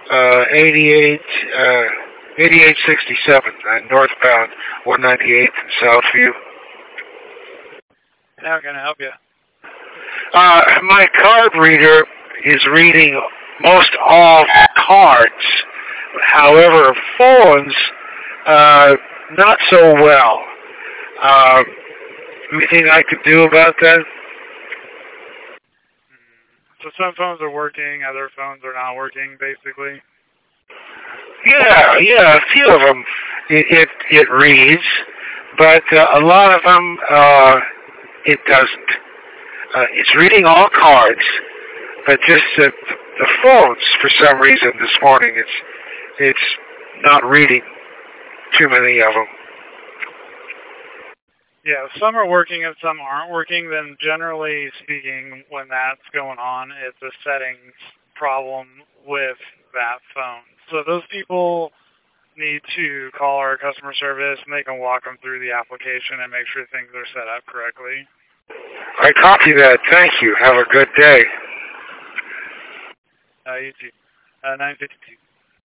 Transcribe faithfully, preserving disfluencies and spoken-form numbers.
uh, eighty-eight, uh, eighty-eight sixty-seven, uh, northbound one ninety-eighth in Southview. How can I help you? Uh, my card reader is reading most all cards. However, phones, uh, not so well. Uh, anything I could do about that? So some phones are working, other phones are not working, basically. Yeah, yeah, a few of them it it, it reads, but uh, a lot of them uh, it doesn't. Uh, it's reading all cards, but just the, the phones for some reason this morning it's it's not reading too many of them. Yeah, if some are working and some aren't working, then generally speaking, when that's going on, it's a settings problem with that phone. So those people need to call our customer service, and they can walk them through the application and make sure things are set up correctly. I copy that. Thank you. Have a good day. Uh, you too. Uh, nine fifty-two.